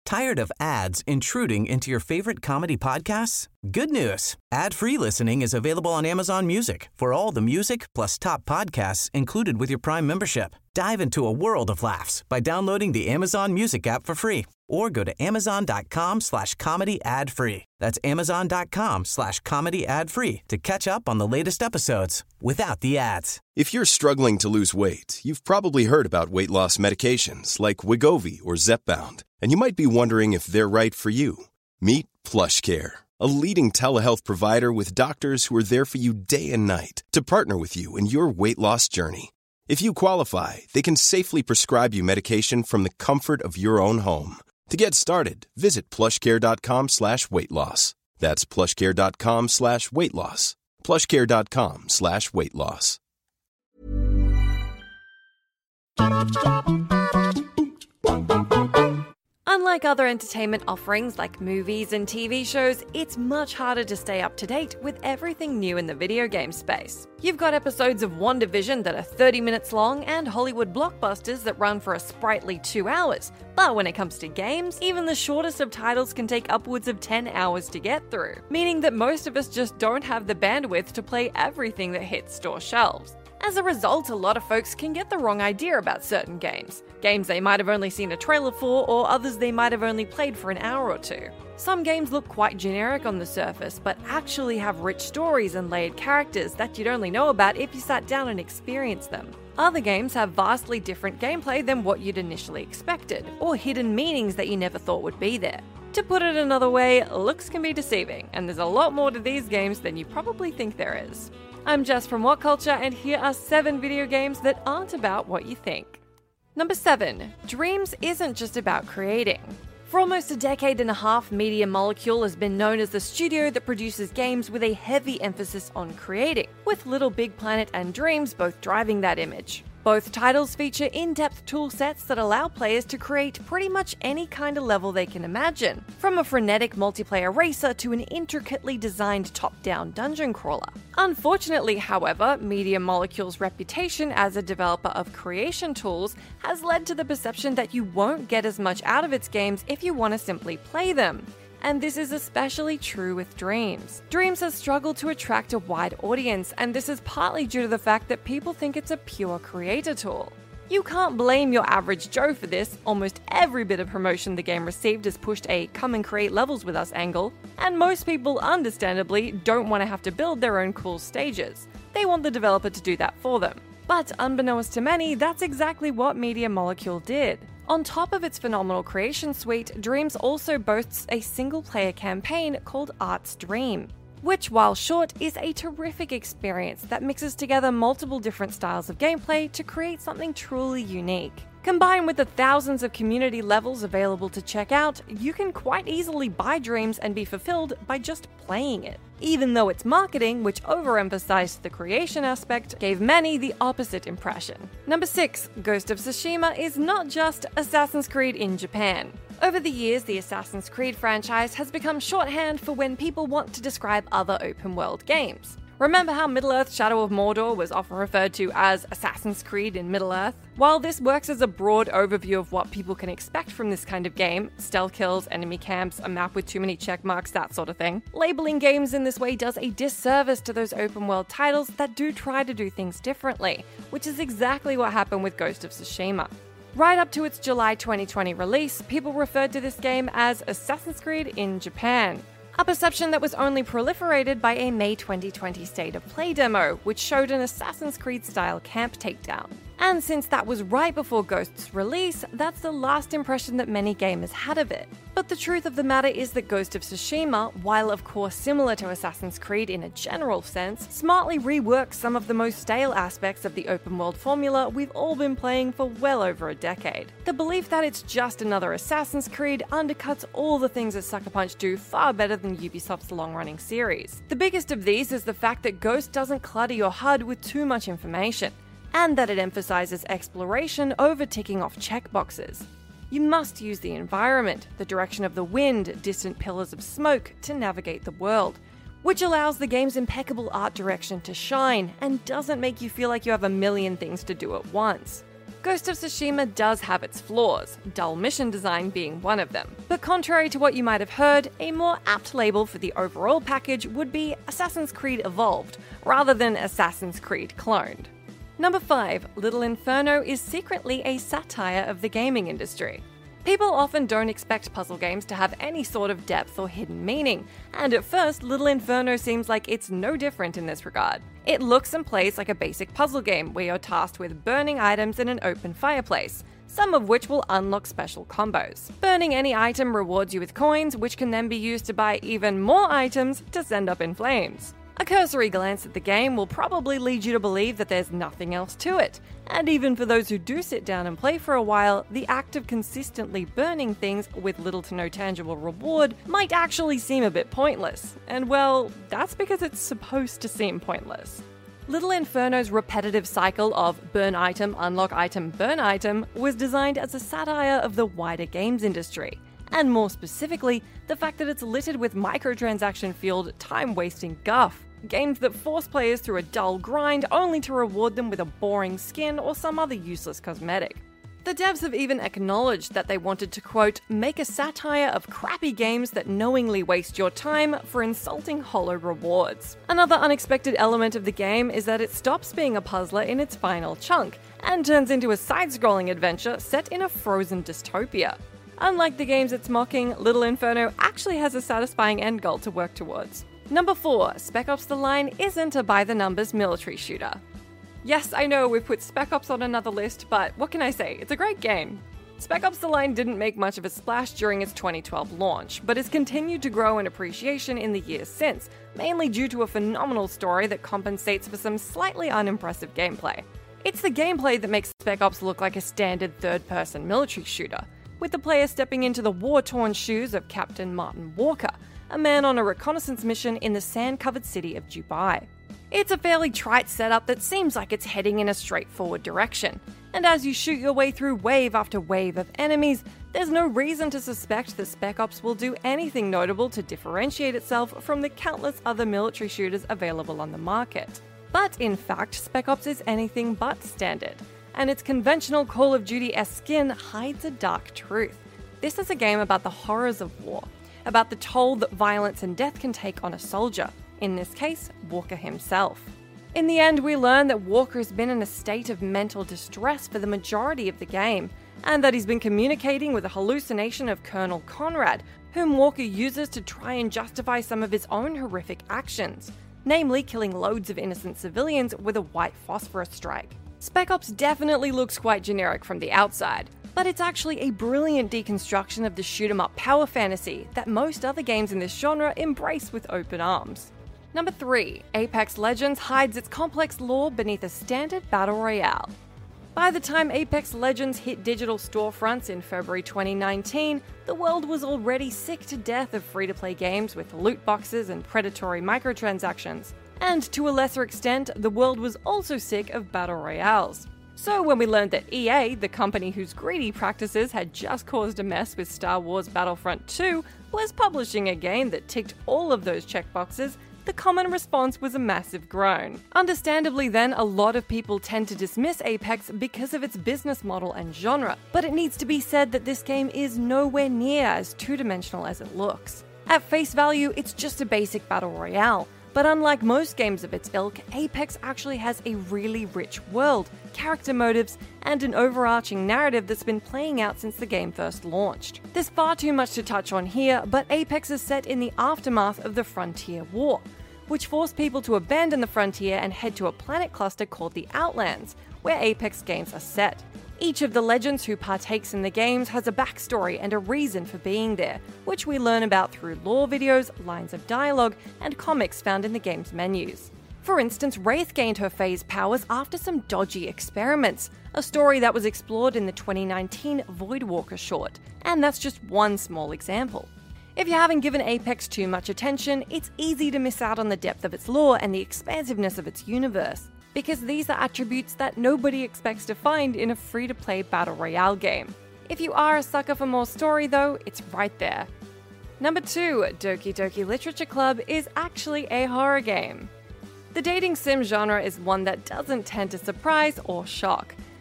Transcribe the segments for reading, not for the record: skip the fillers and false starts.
Tired of ads intruding into your favorite comedy podcasts? Good news. Ad-free listening is available on Amazon Music for all the music plus top podcasts included with your Prime membership. Dive into a world of laughs by downloading the Amazon Music app for free or go to amazon.com/comedy ad-free. That's amazon.com/comedy ad-free to catch up on the latest episodes without the ads. If you're struggling to lose weight, you've probably heard about weight loss medications like Wegovy or Zepbound, and you might be wondering if they're right for you. Meet PlushCare, a leading telehealth provider with doctors who are there for you day and night to partner with you in your weight loss journey. If you qualify, they can safely prescribe you medication from the comfort of your own home. To get started, visit plushcare.com/weightloss. That's plushcare.com/weightloss. plushcare.com/weightloss. Unlike other entertainment offerings like movies and TV shows, it's much harder to stay up to date with everything new in the video game space. You've got episodes of WandaVision that are 30 minutes long and Hollywood blockbusters that run for a sprightly 2 hours. But when it comes to games, even the shortest of titles can take upwards of 10 hours to get through, meaning that most of us just don't have the bandwidth to play everything that hits store shelves. As a result, a lot of folks can get the wrong idea about certain games. Games they might have only seen a trailer for, or others they might have only played for an hour or two. Some games look quite generic on the surface, but actually have rich stories and layered characters that you'd only know about if you sat down and experienced them. Other games have vastly different gameplay than what you'd initially expected, or hidden meanings that you never thought would be there. To put it another way, looks can be deceiving, and there's a lot more to these games than you probably think there is. I'm Jess from What Culture, and here are 7 video games that aren't about what you think. Number 7. Dreams isn't just about creating. For almost a decade and a half, Media Molecule has been known as the studio that produces games with a heavy emphasis on creating, with Little Big Planet and Dreams both driving that image. Both titles feature in-depth tool sets that allow players to create pretty much any kind of level they can imagine, from a frenetic multiplayer racer to an intricately designed top-down dungeon crawler. Unfortunately, however, Media Molecule's reputation as a developer of creation tools has led to the perception that you won't get as much out of its games if you want to simply play them. And this is especially true with Dreams. Dreams has struggled to attract a wide audience, and this is partly due to the fact that people think it's a pure creator tool. You can't blame your average Joe for this. Almost every bit of promotion the game received has pushed a come and create levels with us angle, and most people understandably don't want to have to build their own cool stages. They want the developer to do that for them. But unbeknownst to many, that's exactly what Media Molecule did. On top of its phenomenal creation suite, Dreams also boasts a single-player campaign called Art's Dream, which, while short, is a terrific experience that mixes together multiple different styles of gameplay to create something truly unique. Combined with the thousands of community levels available to check out, you can quite easily buy Dreams and be fulfilled by just playing it. Even though its marketing, which overemphasized the creation aspect, gave many the opposite impression. Number 6. Ghost of Tsushima is not just Assassin's Creed in Japan. Over the years, the Assassin's Creed franchise has become shorthand for when people want to describe other open-world games. Remember how Middle-earth Shadow of Mordor was often referred to as Assassin's Creed in Middle-earth? While this works as a broad overview of what people can expect from this kind of game, stealth kills, enemy camps, a map with too many checkmarks, that sort of thing, labeling games in this way does a disservice to those open-world titles that do try to do things differently, which is exactly what happened with Ghost of Tsushima. Right up to its July 2020 release, people referred to this game as Assassin's Creed in Japan. A perception that was only proliferated by a May 2020 State of Play demo, which showed an Assassin's Creed-style camp takedown. And since that was right before Ghost's release, that's the last impression that many gamers had of it. But the truth of the matter is that Ghost of Tsushima, while of course similar to Assassin's Creed in a general sense, smartly reworks some of the most stale aspects of the open world formula we've all been playing for well over a decade. The belief that it's just another Assassin's Creed undercuts all the things that Sucker Punch do far better than Ubisoft's long-running series. The biggest of these is the fact that Ghost doesn't clutter your HUD with too much information, and that it emphasizes exploration over ticking off checkboxes. You must use the environment, the direction of the wind, distant pillars of smoke to navigate the world, which allows the game's impeccable art direction to shine and doesn't make you feel like you have a million things to do at once. Ghost of Tsushima does have its flaws, dull mission design being one of them. But contrary to what you might have heard, a more apt label for the overall package would be Assassin's Creed Evolved, rather than Assassin's Creed Cloned. Number 5, Little Inferno is secretly a satire of the gaming industry. People often don't expect puzzle games to have any sort of depth or hidden meaning, and at first, Little Inferno seems like it's no different in this regard. It looks and plays like a basic puzzle game where you're tasked with burning items in an open fireplace, some of which will unlock special combos. Burning any item rewards you with coins, which can then be used to buy even more items to send up in flames. A cursory glance at the game will probably lead you to believe that there's nothing else to it, and even for those who do sit down and play for a while, the act of consistently burning things with little to no tangible reward might actually seem a bit pointless, and well, that's because it's supposed to seem pointless. Little Inferno's repetitive cycle of burn item, unlock item, burn item was designed as a satire of the wider games industry, and more specifically, the fact that it's littered with microtransaction-fueled, time-wasting guff. Games that force players through a dull grind only to reward them with a boring skin or some other useless cosmetic. The devs have even acknowledged that they wanted to, quote, make a satire of crappy games that knowingly waste your time for insulting hollow rewards. Another unexpected element of the game is that it stops being a puzzler in its final chunk, and turns into a side-scrolling adventure set in a frozen dystopia. Unlike the games it's mocking, Little Inferno actually has a satisfying end goal to work towards. Number 4, Spec Ops: The Line isn't a by-the-numbers military shooter. Yes, I know we've put Spec Ops on another list, but what can I say? It's a great game. Spec Ops: The Line didn't make much of a splash during its 2012 launch, but has continued to grow in appreciation in the years since, mainly due to a phenomenal story that compensates for some slightly unimpressive gameplay. It's the gameplay that makes Spec Ops look like a standard third-person military shooter, with the player stepping into the war-torn shoes of Captain Martin Walker, a man on a reconnaissance mission in the sand-covered city of Dubai. It's a fairly trite setup that seems like it's heading in a straightforward direction, and as you shoot your way through wave after wave of enemies, there's no reason to suspect that Spec Ops will do anything notable to differentiate itself from the countless other military shooters available on the market. But in fact, Spec Ops is anything but standard, and its conventional Call of Duty-esque skin hides a dark truth. This is a game about the horrors of war, about the toll that violence and death can take on a soldier, in this case, Walker himself. In the end, we learn that Walker has been in a state of mental distress for the majority of the game, and that he's been communicating with a hallucination of Colonel Conrad, whom Walker uses to try and justify some of his own horrific actions, namely killing loads of innocent civilians with a white phosphorus strike. Spec Ops definitely looks quite generic from the outside, but it's actually a brilliant deconstruction of the shoot-'em-up power fantasy that most other games in this genre embrace with open arms. Number 3, Apex Legends hides its complex lore beneath a standard battle royale. By the time Apex Legends hit digital storefronts in February 2019, the world was already sick to death of free-to-play games with loot boxes and predatory microtransactions. And to a lesser extent, the world was also sick of battle royales. So when we learned that EA, the company whose greedy practices had just caused a mess with Star Wars Battlefront 2, was publishing a game that ticked all of those checkboxes, the common response was a massive groan. Understandably then, a lot of people tend to dismiss Apex because of its business model and genre, but it needs to be said that this game is nowhere near as two-dimensional as it looks. At face value, it's just a basic battle royale. But unlike most games of its ilk, Apex actually has a really rich world, character motives, and an overarching narrative that's been playing out since the game first launched. There's far too much to touch on here, but Apex is set in the aftermath of the Frontier War, which forced people to abandon the frontier and head to a planet cluster called the Outlands, where Apex games are set. Each of the legends who partakes in the games has a backstory and a reason for being there, which we learn about through lore videos, lines of dialogue, and comics found in the game's menus. For instance, Wraith gained her phase powers after some dodgy experiments, a story that was explored in the 2019 Voidwalker short, and that's just one small example. If you haven't given Apex too much attention, it's easy to miss out on the depth of its lore and the expansiveness of its universe, because these are attributes that nobody expects to find in a free-to-play battle royale game. If you are a sucker for more story though, it's right there. Number 2, Doki Doki Literature Club is actually a horror game. The dating sim genre is one that doesn't tend to surprise or shock.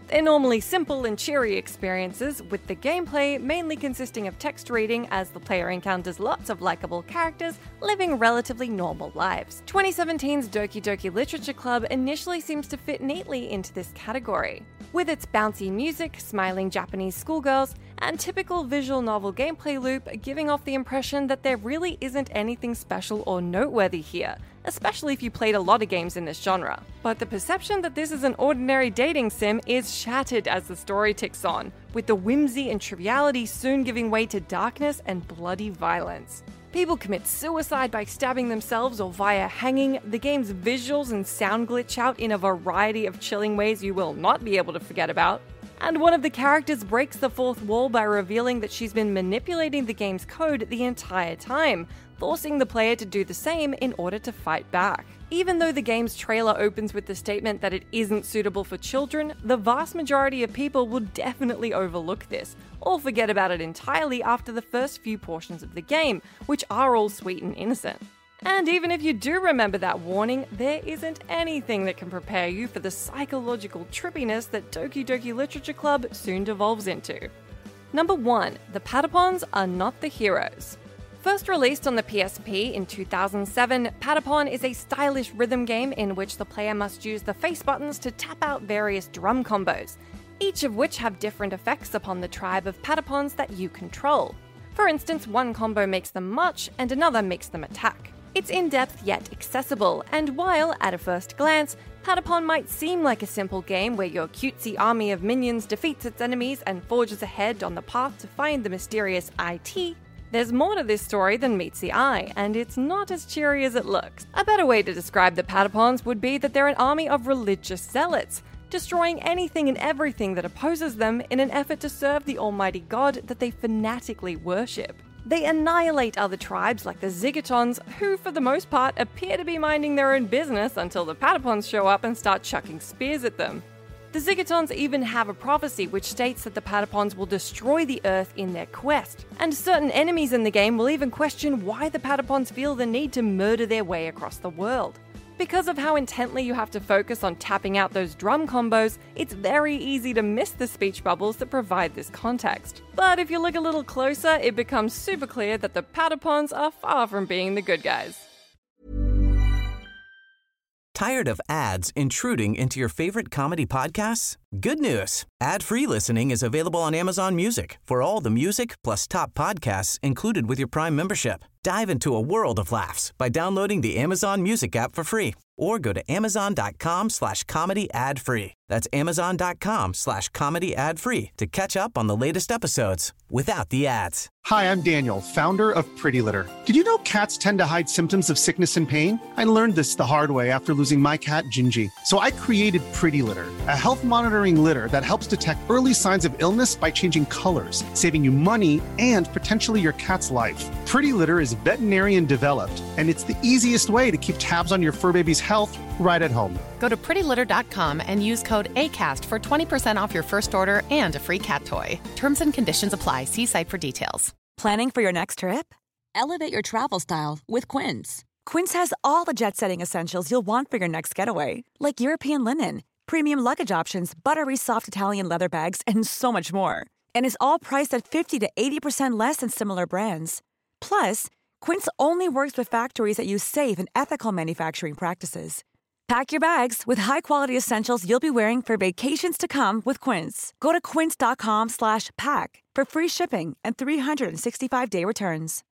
They're normally simple and cheery experiences, with the gameplay mainly consisting of text reading as the player encounters lots of likable characters living relatively normal lives. 2017's Doki Doki Literature Club initially seems to fit neatly into this category. With its bouncy music, smiling Japanese schoolgirls, and typical visual novel gameplay loop giving off the impression that there really isn't anything special or noteworthy here, especially if you played a lot of games in this genre. But the perception that this is an ordinary dating sim is shattered as the story ticks on, with the whimsy and triviality soon giving way to darkness and bloody violence. People commit suicide by stabbing themselves or via hanging. The game's visuals and sound glitch out in a variety of chilling ways you will not be able to forget about. And one of the characters breaks the fourth wall by revealing that she's been manipulating the game's code the entire time, forcing the player to do the same in order to fight back. Even though the game's trailer opens with the statement that it isn't suitable for children, the vast majority of people will definitely overlook this, or forget about it entirely after the first few portions of the game, which are all sweet and innocent. And even if you do remember that warning, there isn't anything that can prepare you for the psychological trippiness that Doki Doki Literature Club soon devolves into. Number 1. The Patapons are not the heroes. First released on the PSP in 2007, Patapon is a stylish rhythm game in which the player must use the face buttons to tap out various drum combos, each of which have different effects upon the tribe of Patapons that you control. For instance, one combo makes them march and another makes them attack. It's in-depth yet accessible, and while, at a first glance, Patapon might seem like a simple game where your cutesy army of minions defeats its enemies and forges ahead on the path to find the mysterious IT, there's more to this story than meets the eye, and it's not as cheery as it looks. A better way to describe the Patapons would be that they're an army of religious zealots, destroying anything and everything that opposes them in an effort to serve the almighty god that they fanatically worship. They annihilate other tribes like the Zigatons, who for the most part appear to be minding their own business until the Patapons show up and start chucking spears at them. The Zigatons even have a prophecy which states that the Patapons will destroy the Earth in their quest, and certain enemies in the game will even question why the Patapons feel the need to murder their way across the world. Because of how intently you have to focus on tapping out those drum combos, it's very easy to miss the speech bubbles that provide this context. But if you look a little closer, it becomes super clear that the Patapons are far from being the good guys. Tired of ads intruding into your favorite comedy podcasts? Good news! Ad-free listening is available on Amazon Music for all the music plus top podcasts included with your Prime membership. Dive into a world of laughs by downloading the Amazon Music app for free or go to amazon.com/comedy ad-free. That's amazon.com/comedy ad-free to catch up on the latest episodes without the ads. Hi, I'm Daniel, founder of Pretty Litter. Did you know cats tend to hide symptoms of sickness and pain? I learned this the hard way after losing my cat, Gingy. So I created Pretty Litter, a health monitoring litter that helps detect early signs of illness by changing colors, saving you money and potentially your cat's life. Pretty Litter is veterinarian developed, and it's the easiest way to keep tabs on your fur baby's health right at home. Go to prettylitter.com and use code ACAST for 20% off your first order and a free cat toy. Terms and conditions apply. See site for details. Planning for your next trip? Elevate your travel style with Quince. Quince has all the jet-setting essentials you'll want for your next getaway, like European linen, premium luggage options, buttery soft Italian leather bags, and so much more. And is all priced at 50 to 80% less than similar brands. Plus, Quince only works with factories that use safe and ethical manufacturing practices. Pack your bags with high-quality essentials you'll be wearing for vacations to come with Quince. Go to quince.com/pack for free shipping and 365-day returns.